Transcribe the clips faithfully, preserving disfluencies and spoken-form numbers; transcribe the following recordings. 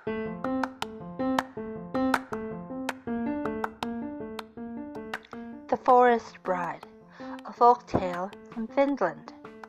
The Forest Bride, a folk tale from Finland.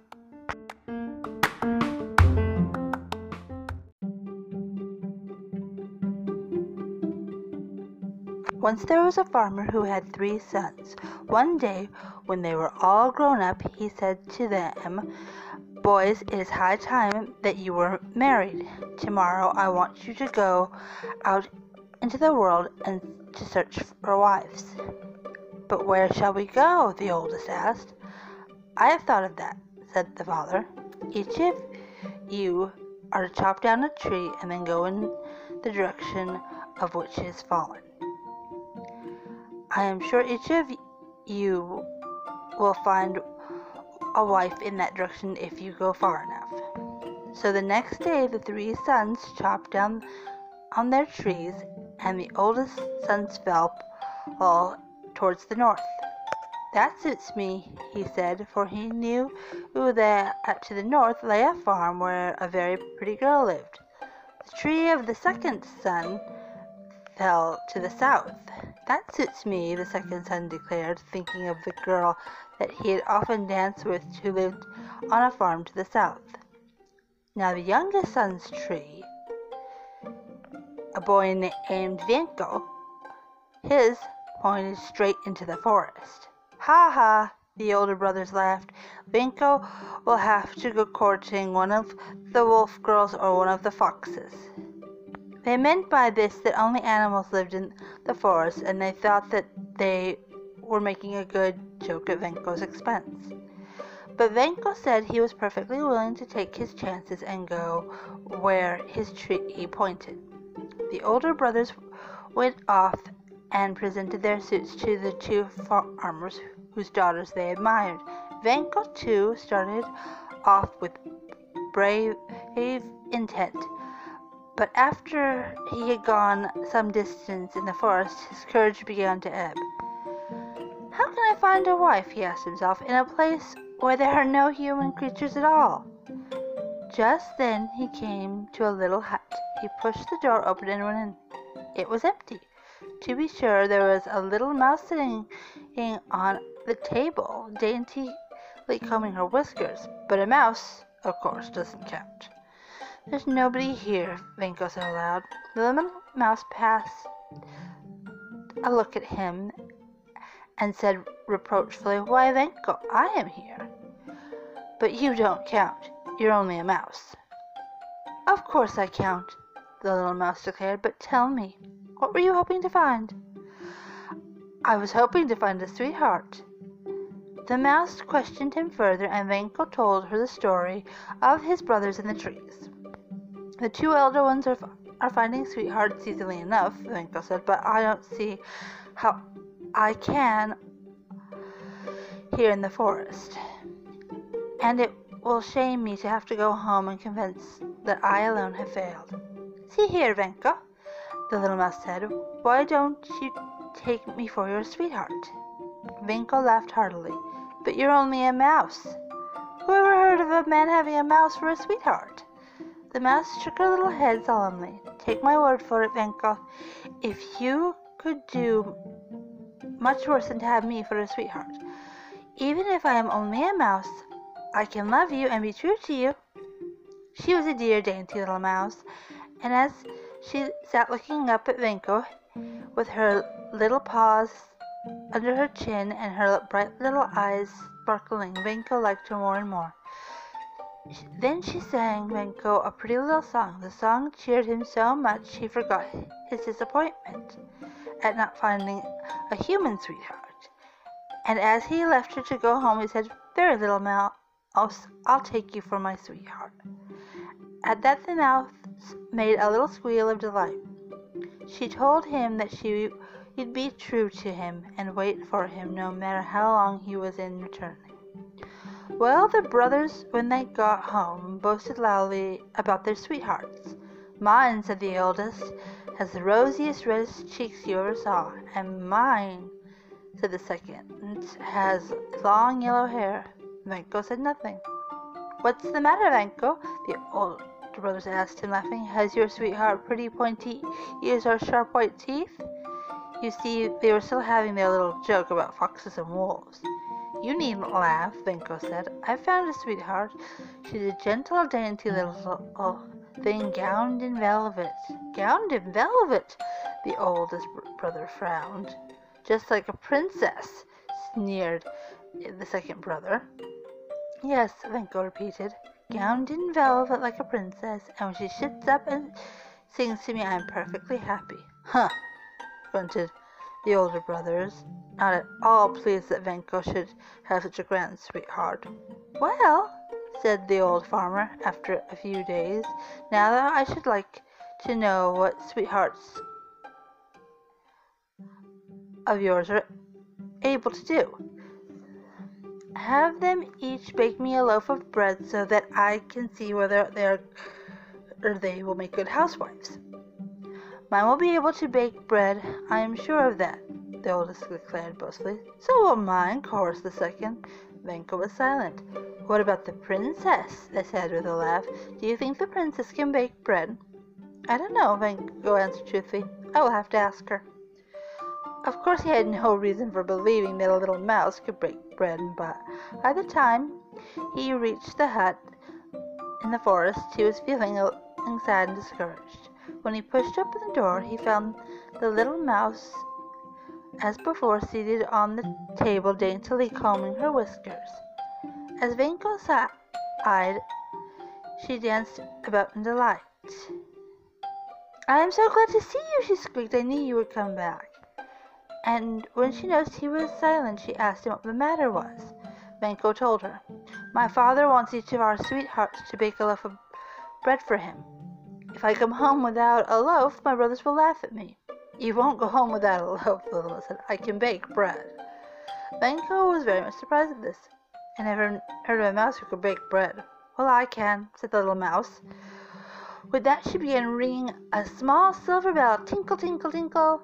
Once there was a farmer who had three sons. One day, when they were all grown up, he said to them, "Boys, it is high time that you were married. Tomorrow I want you to go out into the world and to search for wives." "But where shall we go?" the oldest asked. "I have thought of that," said the father. "Each of you are to chop down a tree and then go in the direction of which it has fallen. I am sure each of you will find a wife in that direction if you go far enough." So the next day the three sons chopped down on their trees, and the oldest son's fell all towards the north. "That suits me," he said, for he knew that to the north lay a farm where a very pretty girl lived. The tree of the second son fell to the south. "That suits me," the second son declared, thinking of the girl that he had often danced with who lived on a farm to the south. Now the youngest son's tree, a boy named Venko, his pointed straight into the forest. "Ha ha!" the older brothers laughed. "Venko will have to go courting one of the wolf girls or one of the foxes." They meant by this that only animals lived in the forest, and they thought that they were making a good joke at Venko's expense. But Venko said he was perfectly willing to take his chances and go where his tree pointed. The older brothers went off and presented their suits to the two farmers whose daughters they admired. Venko, too, started off with brave intent. But after he had gone some distance in the forest, his courage began to ebb. "How can I find a wife," he asked himself, "in a place where there are no human creatures at all?" Just then he came to a little hut. He pushed the door open and went in. It was empty. To be sure, there was a little mouse sitting on the table, daintily combing her whiskers, but a mouse, of course, doesn't count. "There's nobody here," Venko said aloud. The little mouse passed a look at him and said reproachfully, "Why, Venko, I am here." "But you don't count. You're only a mouse." "Of course I count," the little mouse declared. "But tell me, what were you hoping to find?" "I was hoping to find a sweetheart." The mouse questioned him further, and Venko told her the story of his brothers in the trees. "The two elder ones are, are finding sweethearts easily enough," Venko said, "but I don't see how I can here in the forest. And it will shame me to have to go home and confess that I alone have failed." "See here, Venko," the little mouse said, "why don't you take me for your sweetheart?" Venko laughed heartily. "But you're only a mouse. Who ever heard of a man having a mouse for a sweetheart?" The mouse shook her little head solemnly. "Take my word for it, Venko, if you could do much worse than to have me for a sweetheart. Even if I am only a mouse, I can love you and be true to you." She was a dear, dainty little mouse, and as she sat looking up at Venko, with her little paws under her chin and her bright little eyes sparkling, Venko liked her more and more. Then she sang Venko a pretty little song. The song cheered him so much he forgot his disappointment at not finding a human sweetheart. And as he left her to go home, he said, "Very little mouse, I'll take you for my sweetheart." At that the mouse made a little squeal of delight. She told him that she would be true to him and wait for him no matter how long he was in returning. Well, the brothers, when they got home, boasted loudly about their sweethearts. "Mine," said the eldest, "has the rosiest, reddest cheeks you ever saw." "And mine," said the second, "has long yellow hair." Venko said nothing. "What's the matter, Venko?" the older older brothers asked him, laughing. Has your sweetheart pretty pointy ears or sharp white teeth? You see, they were still having their little joke about foxes and wolves. You needn't laugh, Venko said. I found a sweetheart. She's a gentle, dainty little thing gowned in velvet. Gowned in velvet? The oldest brother frowned. Just like a princess, sneered the second brother. Yes, Venko repeated. Gowned in velvet like a princess, and when she sits up and sings to me, I am perfectly happy. Huh, grunted the older brothers, not at all pleased that Venko should have such a grand sweetheart. Well, said the old farmer after a few days, now that I should like to know what sweethearts of yours are able to do. Have them each bake me a loaf of bread so that I can see whether they are or they will make good housewives. Mine will be able to bake bread, I am sure of that, the oldest declared boastfully. So will mine, chorused the second. Venko was silent. What about the princess? They said with a laugh. Do you think the princess can bake bread? I don't know, Venko answered truthfully. I will have to ask her. Of course he had no reason for believing that a little mouse could bake bread, but by the time he reached the hut in the forest, he was feeling sad and discouraged. When he pushed open the door, he found the little mouse, as before, seated on the table, daintily combing her whiskers. As Venko sighed, she danced about in delight. I am so glad to see you, she squeaked. I knew you would come back. And when she noticed he was silent, she asked him what the matter was. Venko told her. My father wants each of our sweethearts to bake a loaf of bread for him. If I come home without a loaf, my brothers will laugh at me. You won't go home without a loaf, the little said. I can bake bread. Venko was very much surprised at this. I never heard of a mouse who could bake bread. Well, I can, said the little mouse. With that, she began ringing a small silver bell. Tinkle, tinkle, tinkle.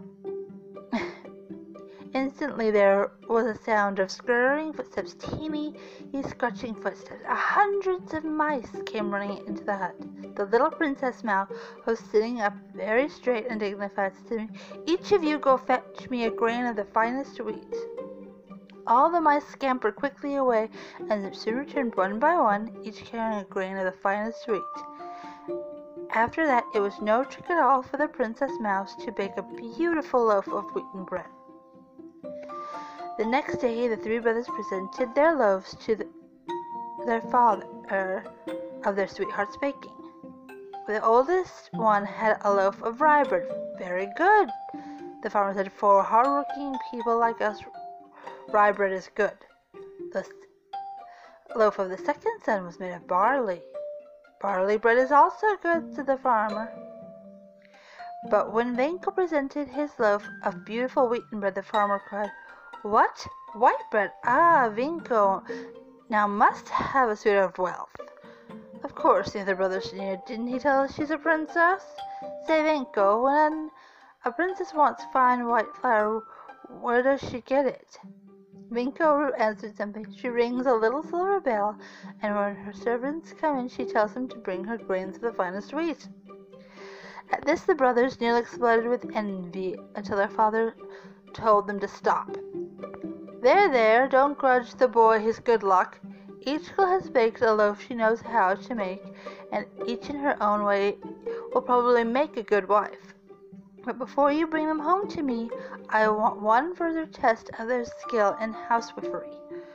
Instantly there was a sound of scurrying footsteps, teeny, scratching footsteps. Hundreds of mice came running into the hut. The little Princess Mouse was sitting up very straight and dignified, saying, Each of you go fetch me a grain of the finest wheat. All the mice scampered quickly away, and soon returned one by one, each carrying a grain of the finest wheat. After that, it was no trick at all for the Princess Mouse to bake a beautiful loaf of wheaten bread. The next day, the three brothers presented their loaves to the, their father of their sweetheart's baking. The oldest one had a loaf of rye bread. Very good, the farmer said. For hard-working people like us, rye bread is good. The loaf of the second son was made of barley. Barley bread is also good, said the farmer. But when Venko presented his loaf of beautiful wheaten bread, the farmer cried, What? White bread? Ah, Venko now must have a suit of wealth. Of course, the other brother sneered. Didn't he tell us she's a princess? Say, Venko, when a princess wants fine white flour, where does she get it? Venko answered simply. She rings a little silver bell, and when her servants come in, she tells them to bring her grains of the finest wheat. At this, the brothers nearly exploded with envy until their father told them to stop. There, there, don't grudge the boy his good luck. Each girl has baked a loaf she knows how to make, and each in her own way will probably make a good wife. But before you bring them home to me, I want one further test of their skill in housewifery.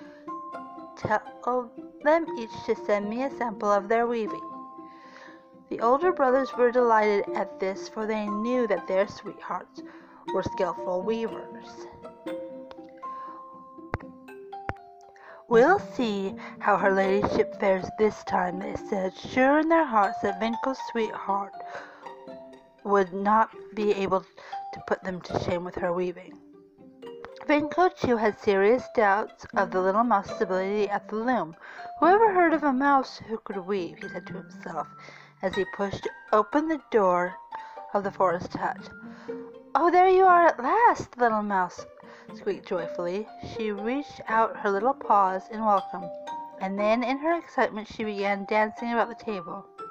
Tell them each to send me a sample of their weaving. The older brothers were delighted at this, for they knew that their sweethearts were skillful weavers. We'll see how her ladyship fares this time, they said, sure in their hearts that Venko's sweetheart would not be able to put them to shame with her weaving. Venko, too, had serious doubts of the little mouse's ability at the loom. Whoever heard of a mouse who could weave, he said to himself, as he pushed open the door of the forest hut. Oh, there you are at last, the little mouse squeaked joyfully. She reached out her little paws in welcome, and then in her excitement she began dancing about the table.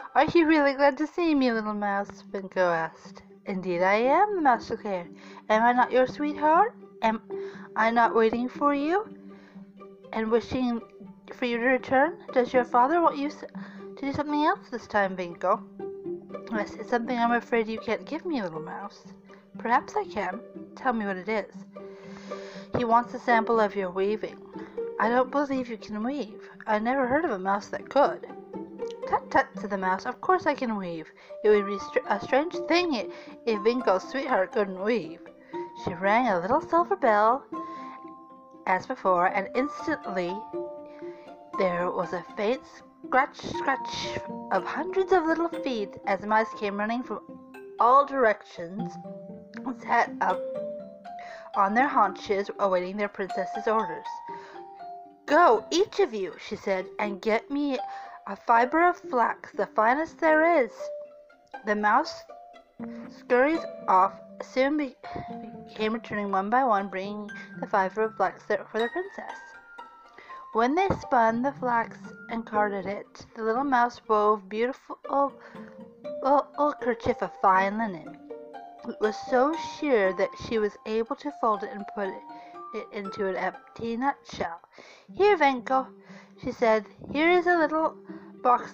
"Are you really glad to see me, little mouse?" Vinko asked. "Indeed I am," the mouse declared. "Am I not your sweetheart? Am I not waiting for you and wishing for you to return? Does your father want you to do something else this time, Vinko?" "Yes, it's something I'm afraid you can't give me, little mouse." "Perhaps I can. Tell me what it is." "He wants a sample of your weaving." "I don't believe you can weave. I never heard of a mouse that could." "Tut, tut," said the mouse. "Of course I can weave. It would be str- a strange thing if Vinko's sweetheart couldn't weave." She rang a little silver bell as before, and instantly there was a faint scratch, scratch of hundreds of little feet as the mice came running from all directions and sat up on their haunches, awaiting their princess's orders. "Go, each of you," she said, "and get me a fiber of flax, the finest there is." The mouse scurries off, soon be- became returning one by one, bringing the fiber of flax for the princess. When they spun the flax and carded it, the little mouse wove beautiful little kerchief of fine linen. It was so sheer that she was able to fold it and put it, it into an empty nutshell. "Here, Vinko," she said, "here is a little box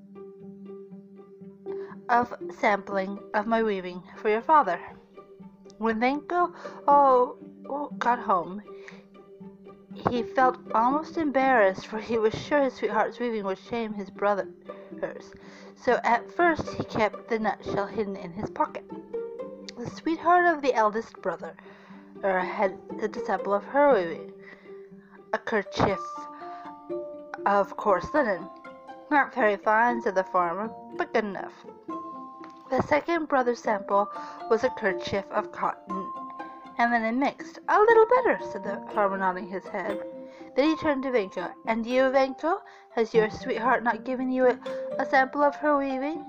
of sampling of my weaving for your father." When Vinko oh, oh, got home, he felt almost embarrassed, for he was sure his sweetheart's weaving would shame his brothers. So at first he kept the nutshell hidden in his pocket. The sweetheart of the eldest brother had a sample of her weaving, a kerchief of coarse linen. "Not very fine," said the farmer, "but good enough." The second brother's sample was a kerchief of cotton and linen mixed. "A little better," said the farmer, nodding his head. Then he turned to Vinko. "And you, Vinko, has your sweetheart not given you a, a sample of her weaving?"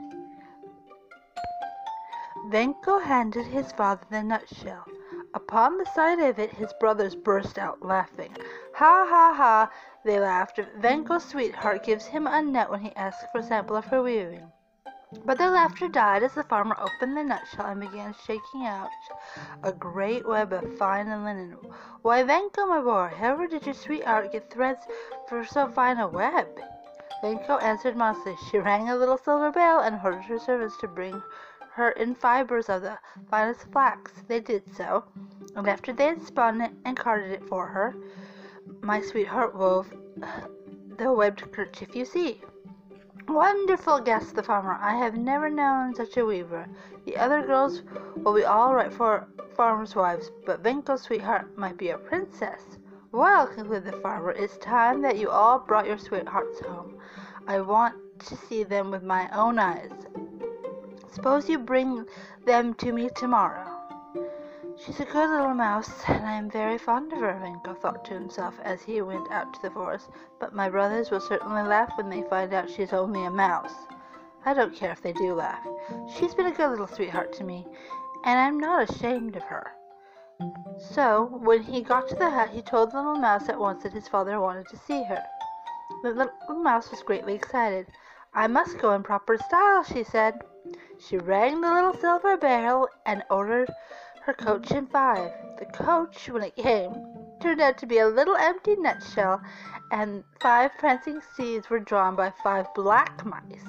Vinko handed his father the nutshell. Upon the sight of it, his brothers burst out laughing. "Ha, ha, ha," they laughed. "Vinko's sweetheart gives him a nut when he asks for a sample of her weaving." But their laughter died as the farmer opened the nutshell and began shaking out a great web of fine linen. "Why, Vinko, my boy, however did your sweetheart get threads for so fine a web?" Vinko answered modestly. She rang a little silver bell and ordered her servants to bring her in fibers of the finest flax. They did so, and after they had spun it and carded it for her, my sweetheart wove the webbed kerchief you see. "Wonderful!" gasped the farmer. "I have never known such a weaver. The other girls will be all right for farmers' wives, but Vinko's sweetheart might be a princess." "Well," concluded the farmer, "it's time that you all brought your sweethearts home. I want to see them with my own eyes. Suppose you bring them to me tomorrow." "She's a good little mouse, and I am very fond of her," Vinko thought to himself as he went out to the forest. "But my brothers will certainly laugh when they find out she's only a mouse. I don't care if they do laugh. She's been a good little sweetheart to me, and I'm not ashamed of her." So, when he got to the hut, he told the little mouse at once that his father wanted to see her. The little mouse was greatly excited. "I must go in proper style," she said. She rang the little silver bell and ordered her coach in five. The coach, when it came, turned out to be a little empty nutshell, and five prancing steeds were drawn by five black mice.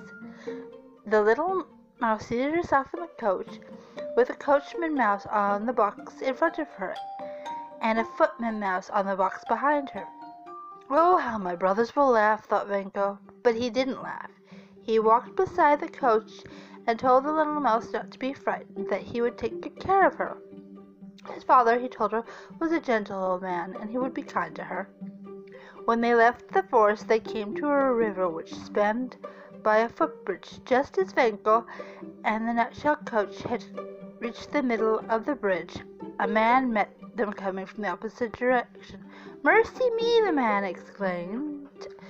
The little mouse seated herself in the coach, with a coachman mouse on the box in front of her, and a footman mouse on the box behind her. "Oh, how my brothers will laugh," thought Vinko. But he didn't laugh. He walked beside the coach and told the little mouse not to be frightened, that he would take good care of her. His father, he told her, was a gentle old man, and he would be kind to her. When they left the forest, they came to a river which spanned by a footbridge. Just as Vinko and the nutshell coach had reached the middle of the bridge, a man met them coming from the opposite direction. "Mercy me!" the man exclaimed.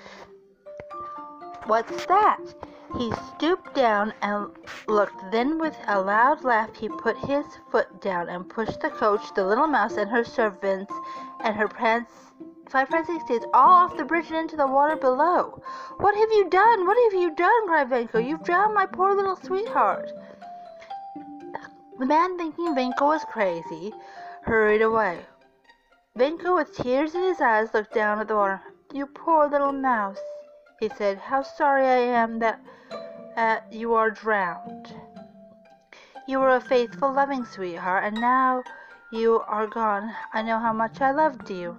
"What's that?" He stooped down and looked. Then, with a loud laugh, he put his foot down and pushed the coach, the little mouse and her servants and her prancing five frantic steeds, all off the bridge and into the water below. What have you done? What have you done? Cried Venko. You've drowned my poor little sweetheart. The man, thinking Venko was crazy, hurried away. Venko, with tears in his eyes, looked down at the water. You poor little mouse, he said. How sorry I am that uh, you are drowned. You were a faithful, loving sweetheart, and now you are gone. I know how much I loved you.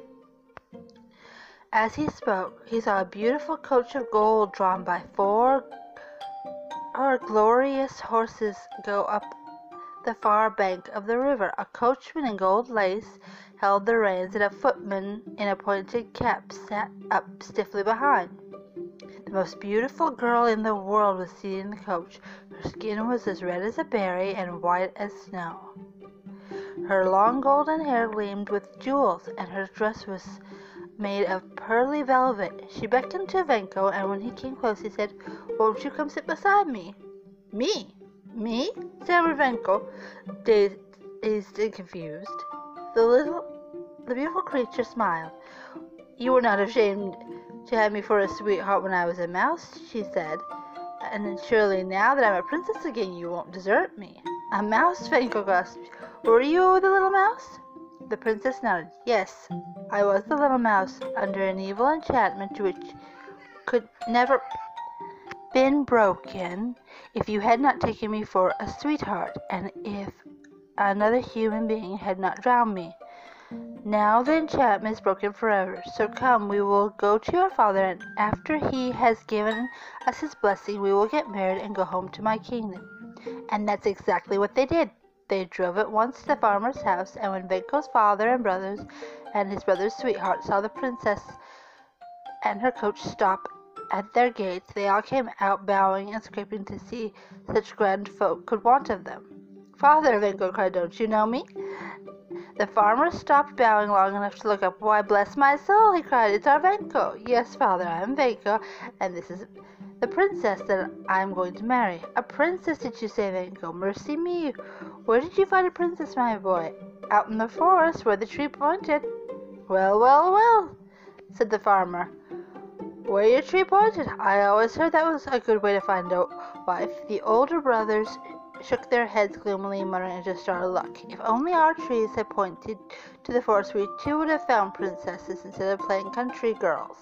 As he spoke, he saw a beautiful coach of gold drawn by four or glorious horses go up the far bank of the river. A coachman in gold lace held the reins, and a footman in a pointed cap sat up stiffly behind. The most beautiful girl in the world was seated in the coach. Her skin was as red as a berry and white as snow. Her long golden hair gleamed with jewels, and her dress was made of pearly velvet. She beckoned to Venko, and when he came close, he said, Won't you come sit beside me? Me? Me? stammered Venko, dazed and confused. The little, the beautiful creature smiled. You were not ashamed to have me for a sweetheart when I was a mouse, she said. And surely now that I'm a princess again, you won't desert me. A mouse? Venko gasped. Were you the little mouse? The princess nodded. Yes, I was the little mouse, under an evil enchantment which could never been broken if you had not taken me for a sweetheart, and if another human being had not drowned me. Now the enchantment is broken forever, so come, we will go to your father, and after he has given us his blessing, we will get married and go home to my kingdom. And that's exactly what they did. They drove at once to the farmer's house, and when Venko's father and brothers and his brother's sweetheart saw the princess and her coach stop at their gates, they all came out bowing and scraping to see such grand folk could want of them. Father, Venko cried, don't you know me? The farmer stopped bowing long enough to look up. Why, bless my soul, he cried, it's our Venko. Yes, father, I am Venko, and this is the princess that I am going to marry. A princess, did you say, Venko? Mercy me, where did you find a princess, my boy? Out in the forest, where the tree pointed. Well, well, well, said the farmer. Where your tree pointed? I always heard that was a good way to find a wife. The older brothers shook their heads gloomily, muttering, just our luck. If only our trees had pointed to the forest, we too would have found princesses instead of playing country girls.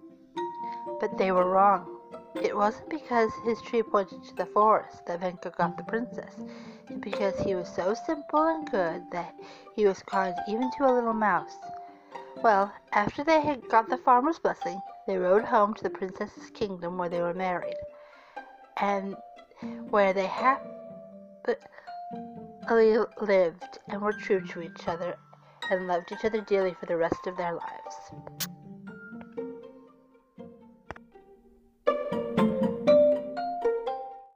But they were wrong. It wasn't because his tree pointed to the forest that Venko got the princess. It's because he was so simple and good that he was kind even to a little mouse. Well, after they had got the farmer's blessing, they rode home to the princess's kingdom where they were married, and where they happily lived and were true to each other and loved each other dearly for the rest of their lives.